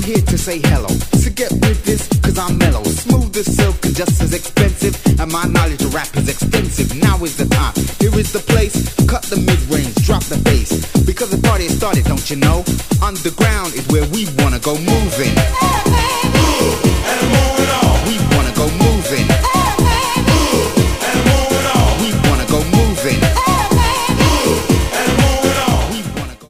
here to say hello. So get with this, cause I'm mellow. Smooth as silk and just as expensive. And my knowledge of rap is extensive. Now is the time, here is the place. Cut the mid-range, drop the bass. Because the party has started, don't you know? Underground is where we wanna go moving.